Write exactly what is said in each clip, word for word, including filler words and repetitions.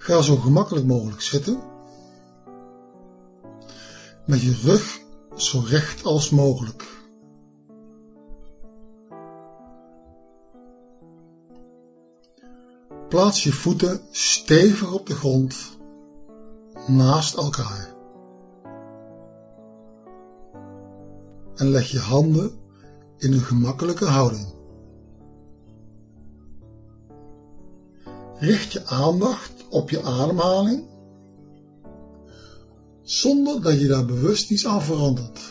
Ga zo gemakkelijk mogelijk zitten, met je rug zo recht als mogelijk. Plaats je voeten stevig op de grond, naast elkaar. En leg je handen in een gemakkelijke houding. Richt je aandacht op je ademhaling, zonder dat je daar bewust iets aan verandert.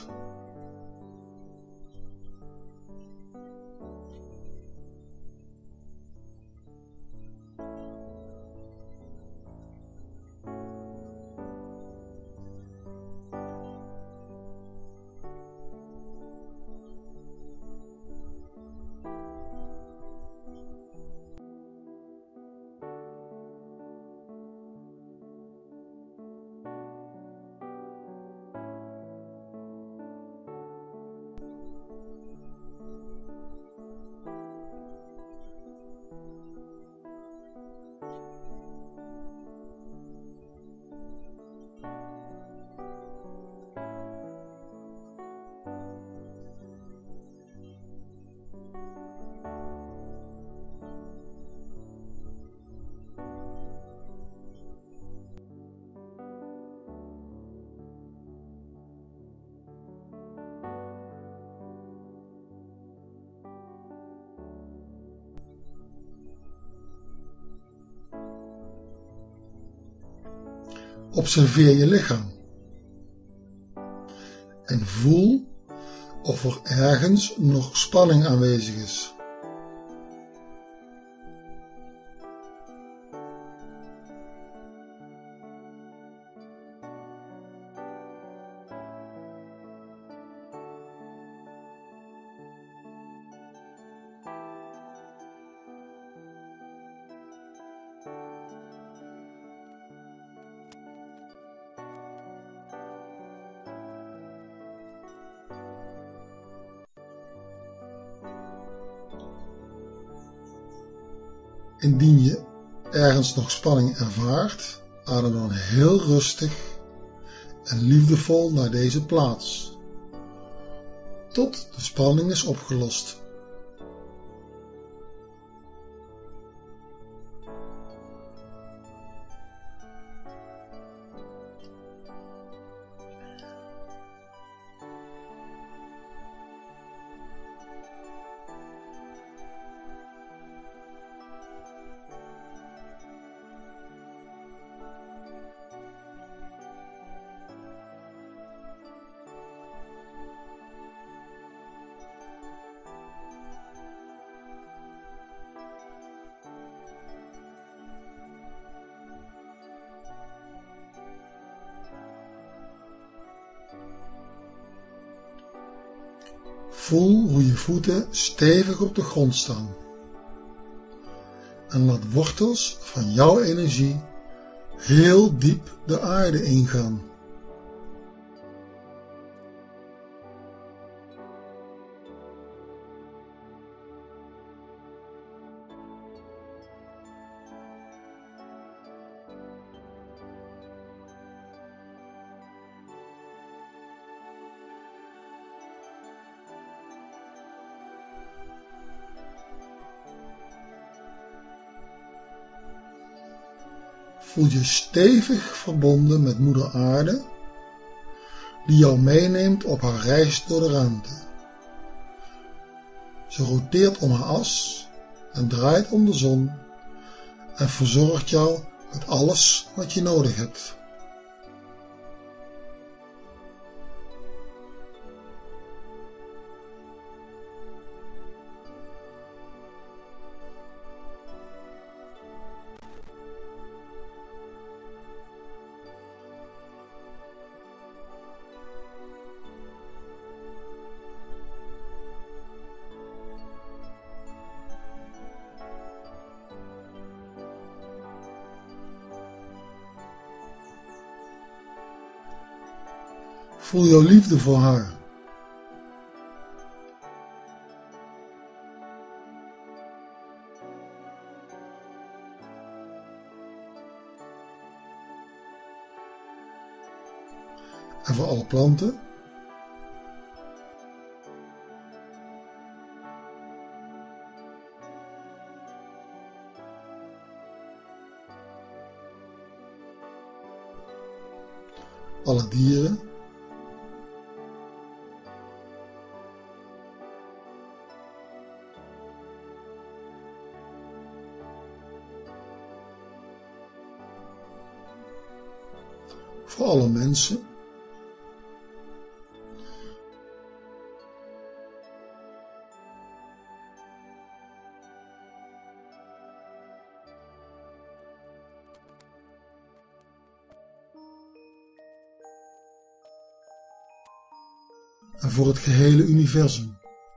Observeer je lichaam en voel of er ergens nog spanning aanwezig is. Indien je ergens nog spanning ervaart, adem dan heel rustig en liefdevol naar deze plaats, tot de spanning is opgelost. Voel hoe je voeten stevig op de grond staan en laat wortels van jouw energie heel diep de aarde ingaan. Voel je stevig verbonden met Moeder Aarde, die jou meeneemt op haar reis door de ruimte. Ze roteert om haar as en draait om de zon en verzorgt jou met alles wat je nodig hebt. Voel jouw liefde voor haar. en voor alle planten. Alle dieren. Voor alle mensen. En voor het gehele universum.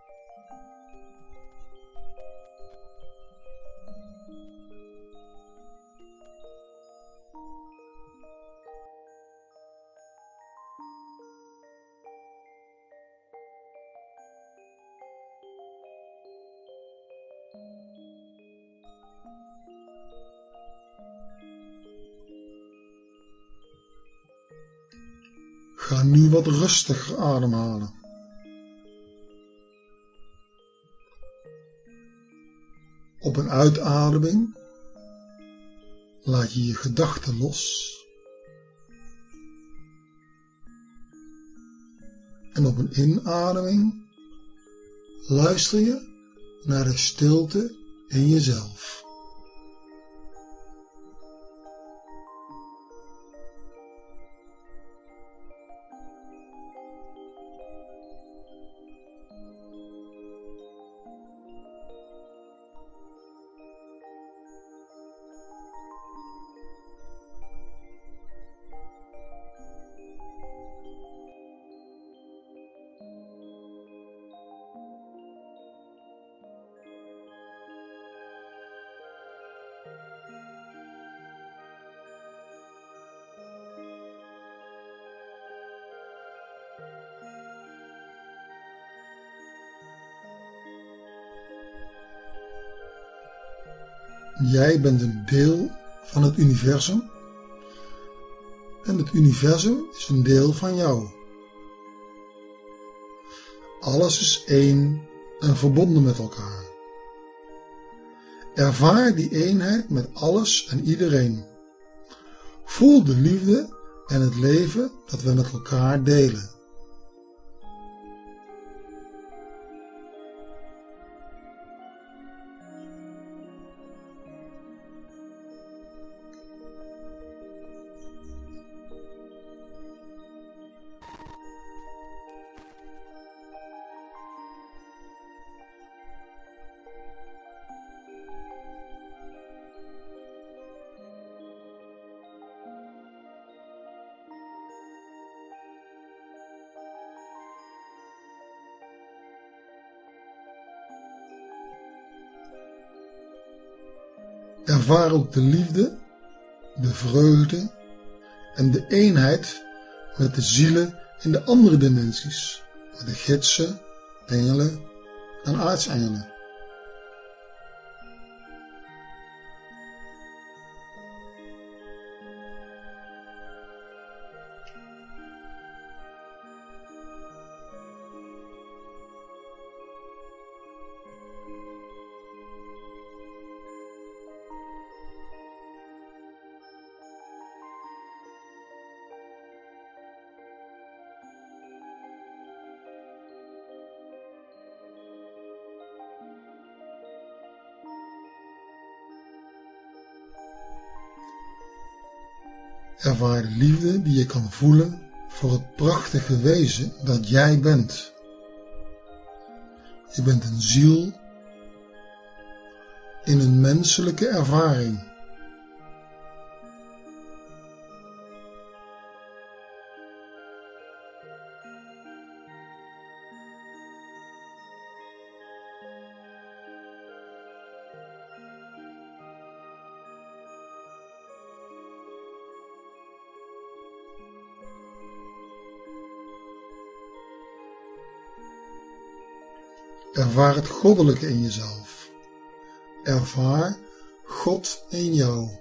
Ga nu wat rustiger ademhalen. Op een uitademing laat je je gedachten los. En op een inademing luister je naar de stilte in jezelf. Jij bent een deel van het universum en het universum is een deel van jou. Alles is één en verbonden met elkaar. Ervaar die eenheid met alles en iedereen. Voel de liefde en het leven dat we met elkaar delen. Ervaar ook de liefde, de vreugde en de eenheid met de zielen in de andere dimensies, met de gidsen, engelen en aartsengelen. Ervaar de liefde die je kan voelen voor het prachtige wezen dat jij bent. Je bent een ziel in een menselijke ervaring. Ervaar het goddelijke in jezelf. Ervaar God in jou.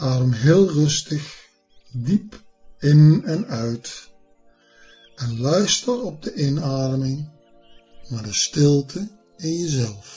Adem heel rustig, diep in en uit. En luister op de inademing naar de stilte in jezelf.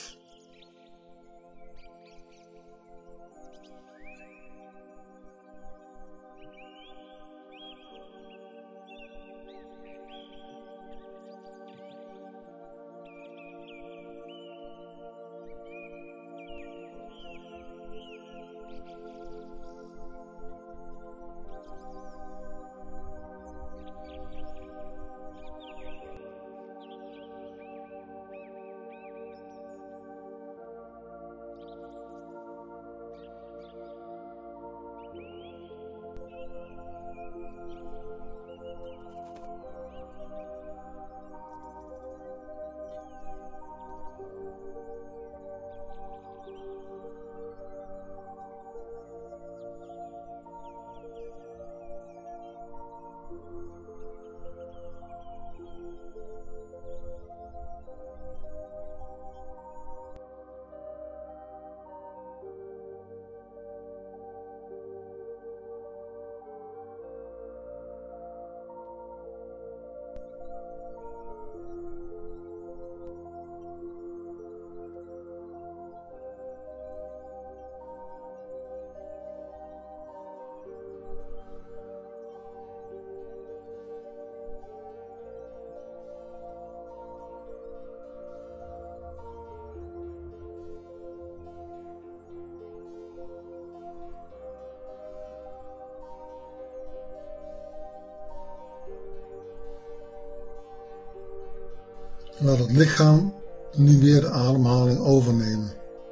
Laat het lichaam nu weer de ademhaling overnemen.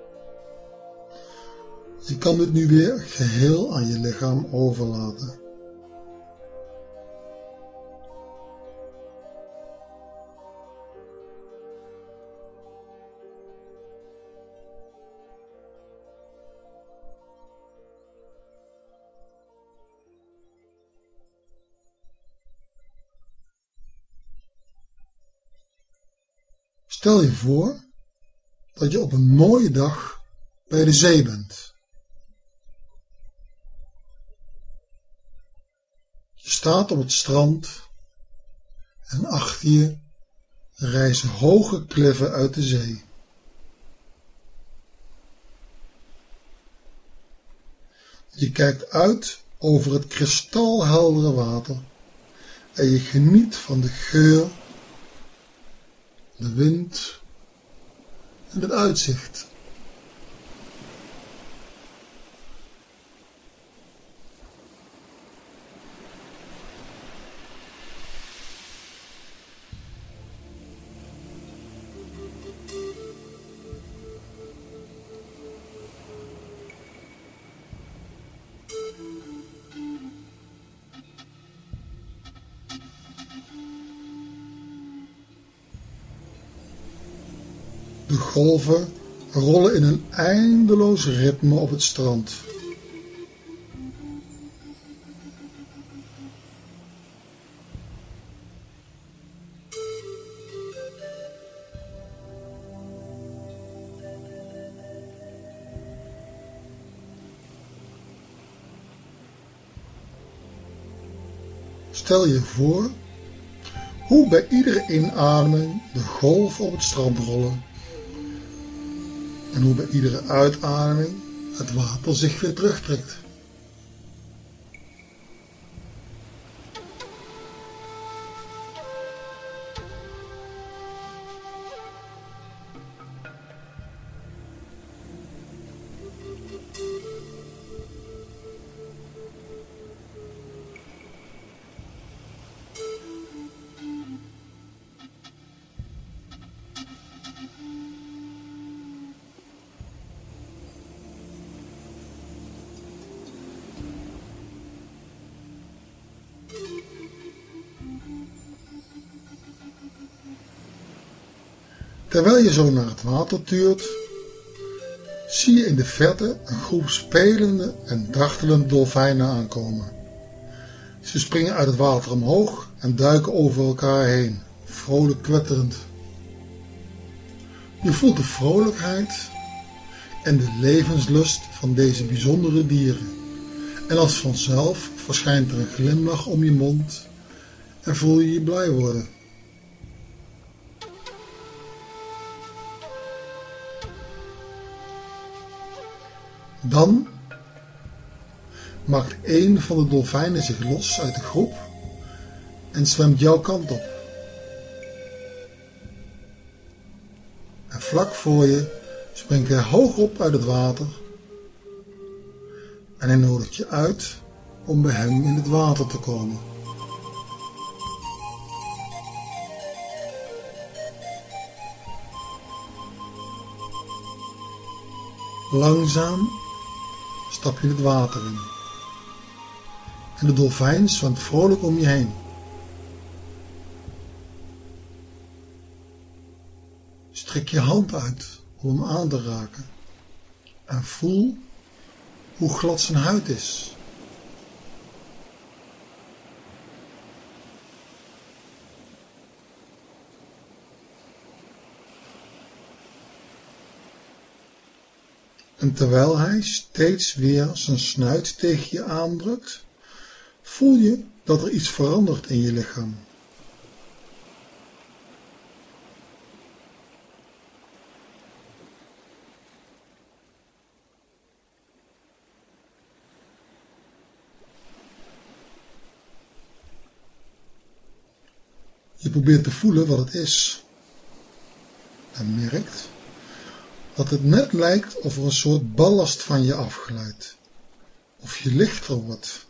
Je kan dit nu weer geheel aan je lichaam overlaten. Stel je voor dat je op een mooie dag bij de zee bent. Je staat op het strand en achter je rijzen hoge kliffen uit de zee. Je kijkt uit over het kristalheldere water en je geniet van de geur, de wind en het uitzicht. De golven rollen in een eindeloos ritme op het strand. Stel je voor hoe bij iedere inademing de golven op het strand rollen. En hoe bij iedere uitademing het water zich weer terugtrekt. Terwijl je zo naar het water tuurt, zie je in de verte een groep spelende en dartelende dolfijnen aankomen. Ze springen uit het water omhoog en duiken over elkaar heen, vrolijk kwetterend. Je voelt de vrolijkheid en de levenslust van deze bijzondere dieren En als vanzelf verschijnt er een glimlach om je mond en voel je je blij worden. Dan maakt een van de dolfijnen zich los uit de groep en zwemt jouw kant op. En vlak voor je springt hij hoog op uit het water en hij nodigt je uit om bij hem in het water te komen. Langzaam stap je het water in en de dolfijn zwemt vrolijk om je heen. Strek je hand uit om hem aan te raken en voel hoe glad zijn huid is. En terwijl hij steeds weer zijn snuit tegen je aandrukt, voel je dat er iets verandert in je lichaam. Je probeert te voelen wat het is en merkt dat het net lijkt of er een soort ballast van je afglijdt, of je lichter wordt.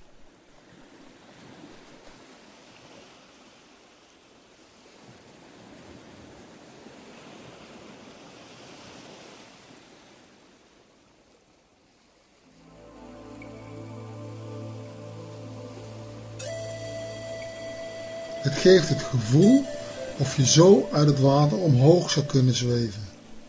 Het geeft het gevoel of je zo uit het water omhoog zou kunnen zweven.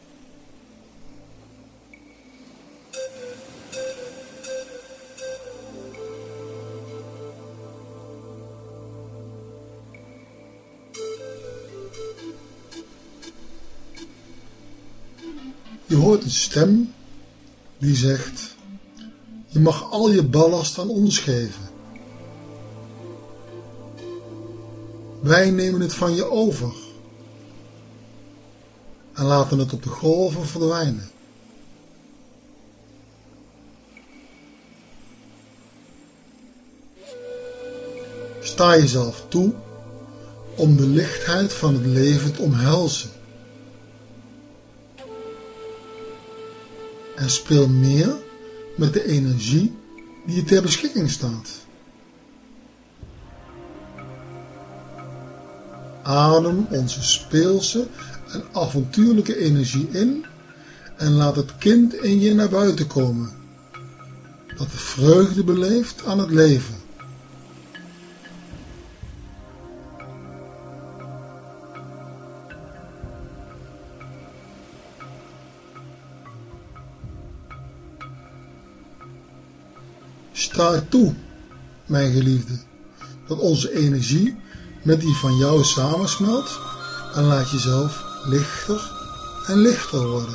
Je hoort een stem die zegt: je mag al je ballast aan ons geven. Wij nemen het van je over en laten het op de golven verdwijnen. Sta jezelf toe om de lichtheid van het leven te omhelzen. En speel meer met de energie die je ter beschikking staat. Adem onze speelse en avontuurlijke energie in en laat het kind in je naar buiten komen, dat de vreugde beleeft aan het leven. Sta er toe, mijn geliefde, dat onze energie met die van jou samensmelt en laat jezelf lichter en lichter worden.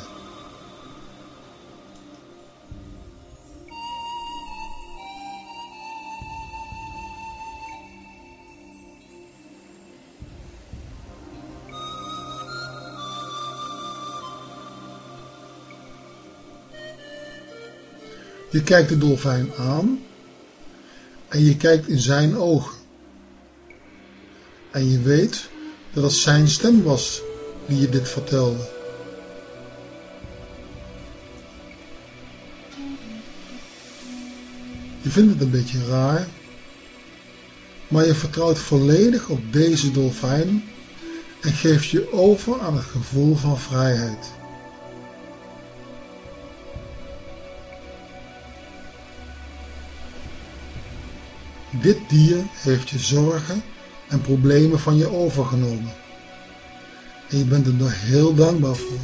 Je kijkt de dolfijn aan en je kijkt in zijn ogen. En je weet dat het zijn stem was die je dit vertelde. Je vindt het een beetje raar, maar je vertrouwt volledig op deze dolfijn en geeft je over aan het gevoel van vrijheid. Dit dier heeft je zorgen en problemen van je overgenomen. En je bent er nog heel dankbaar voor.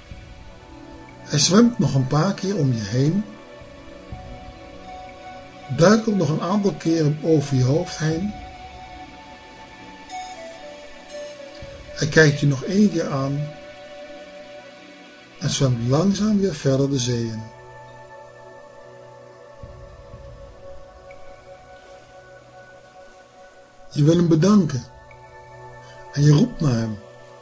Hij zwemt nog een paar keer om je heen, duikelt nog een aantal keren over je hoofd heen. Hij kijkt je nog één keer aan en zwemt langzaam weer verder de zee in. Je wil hem bedanken en je roept naar hem.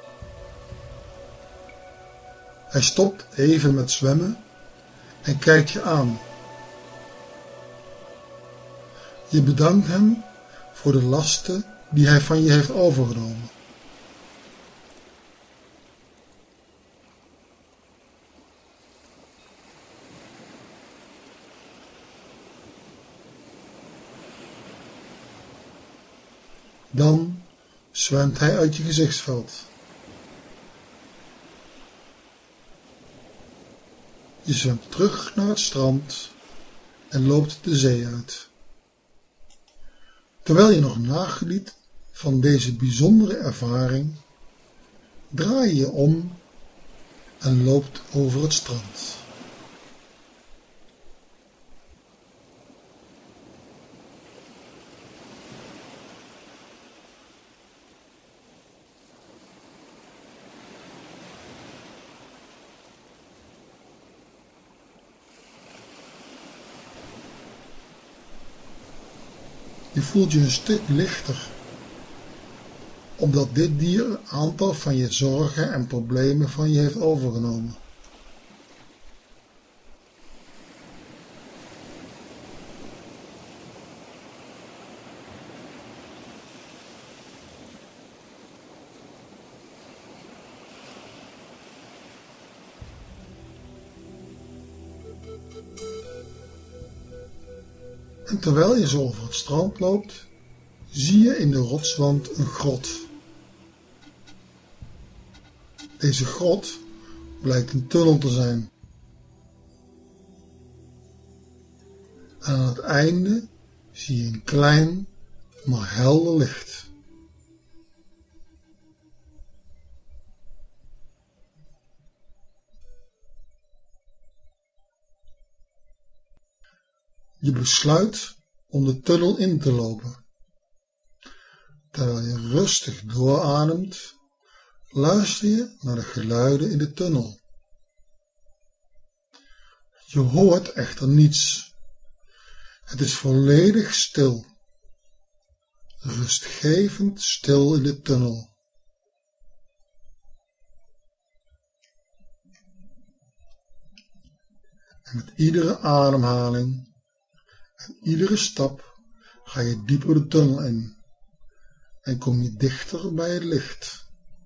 Hij stopt even met zwemmen en kijkt je aan. Je bedankt hem voor de lasten die hij van je heeft overgenomen. Dan zwemt hij uit je gezichtsveld. Je zwemt terug naar het strand en loopt de zee uit. Terwijl je nog nageniet van deze bijzondere ervaring, draai je je om en loopt over het strand. Je voelt je een stuk lichter, omdat dit dier een aantal van je zorgen en problemen van je heeft overgenomen. En terwijl je zo over het strand loopt, zie je in de rotswand een grot. Deze grot blijkt een tunnel te zijn. En aan het einde zie je een klein, maar helder licht. Je besluit om de tunnel in te lopen. Terwijl je rustig doorademt, luister je naar de geluiden in de tunnel. Je hoort echter niets. Het is volledig stil. Rustgevend stil in de tunnel. En met iedere ademhaling en iedere stap ga je dieper de tunnel in en kom je dichter bij het licht.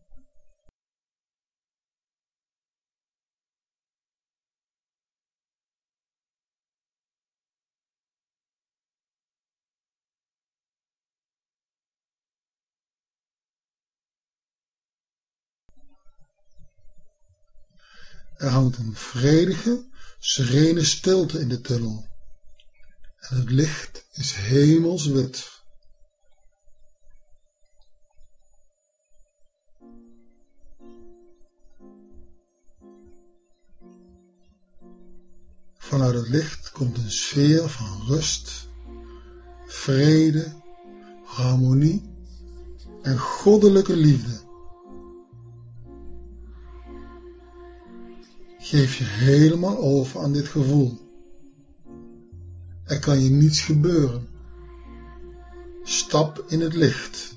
Er hangt een vredige, serene stilte in de tunnel en het licht is hemelswit. Vanuit het licht komt een sfeer van rust, vrede, harmonie en goddelijke liefde. Geef je helemaal over aan dit gevoel. Er kan je niets gebeuren. Stap in het licht.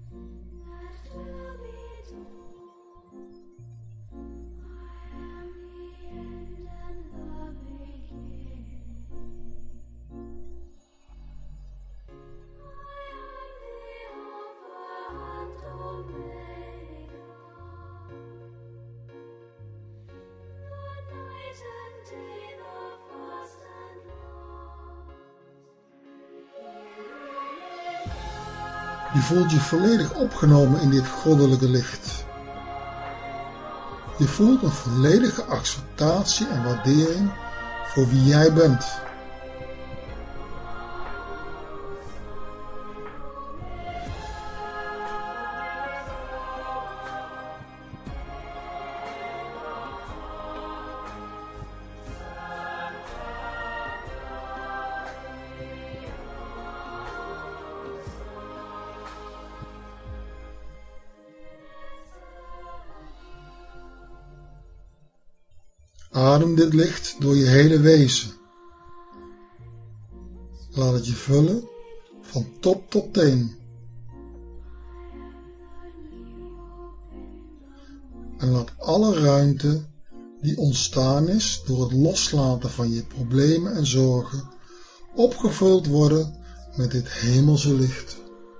Je voelt je volledig opgenomen in dit goddelijke licht. Je voelt een volledige acceptatie en waardering voor wie jij bent. Adem dit licht door je hele wezen. Laat het je vullen van top tot teen. En laat alle ruimte die ontstaan is door het loslaten van je problemen en zorgen opgevuld worden met dit hemelse licht.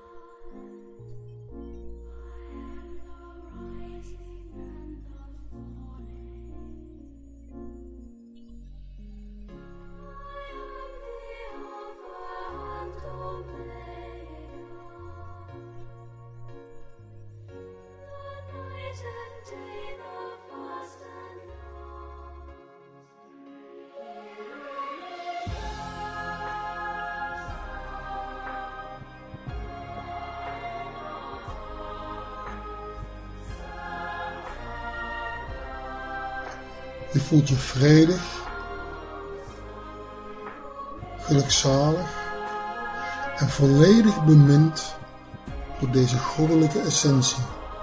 Je voelt je vredig, gelukzalig en volledig bemind door deze goddelijke essentie.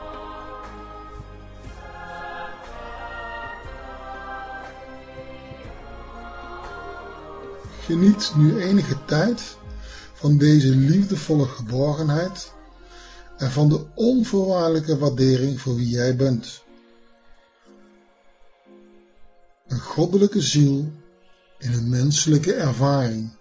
Geniet nu enige tijd van deze liefdevolle geborgenheid en van de onvoorwaardelijke waardering voor wie jij bent. Een goddelijke ziel in een menselijke ervaring.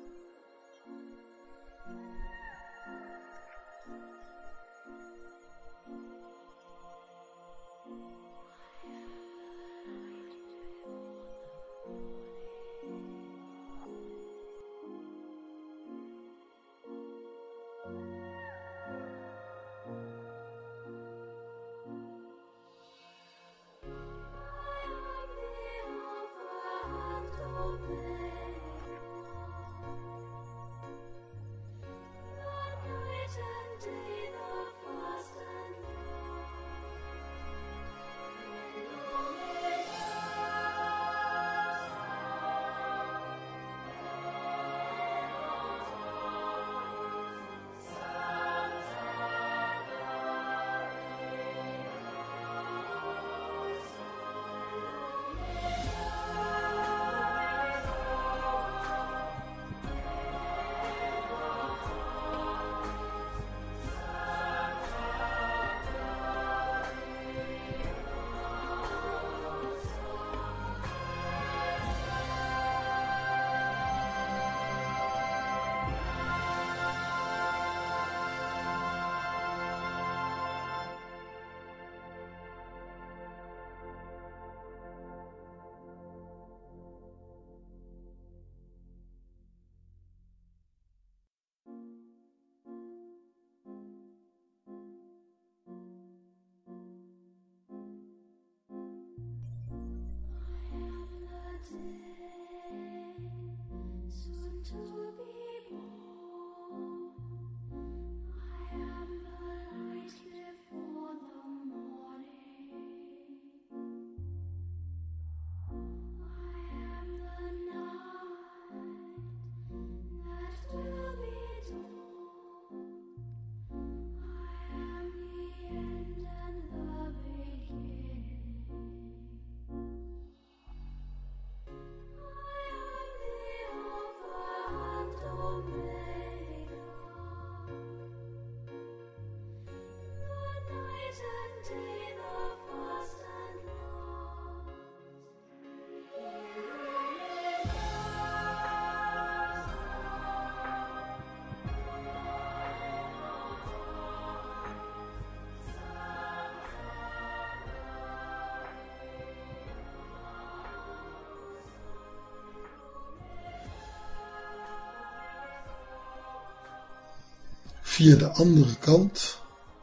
Via de andere kant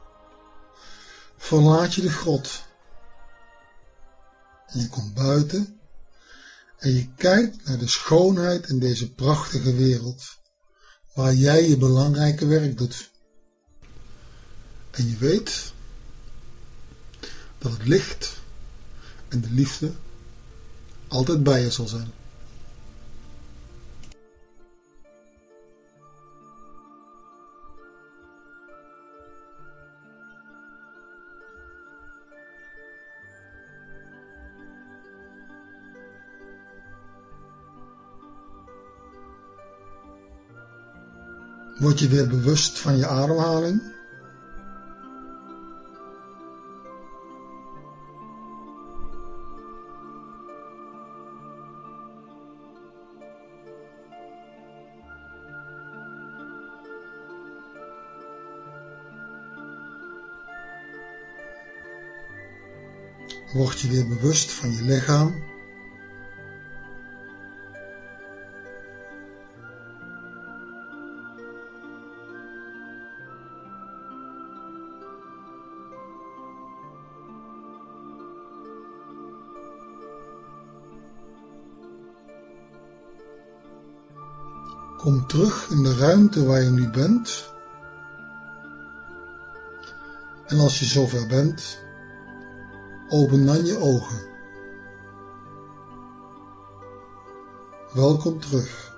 verlaat je de grot. En je komt buiten en je kijkt naar de schoonheid in deze prachtige wereld, waar jij je belangrijke werk doet. En je weet dat het licht en de liefde altijd bij je zal zijn. Word je weer bewust van je ademhaling. Word je weer bewust van je lichaam. Kom terug in de ruimte waar je nu bent. En als je zover bent, open dan je ogen. Welkom terug.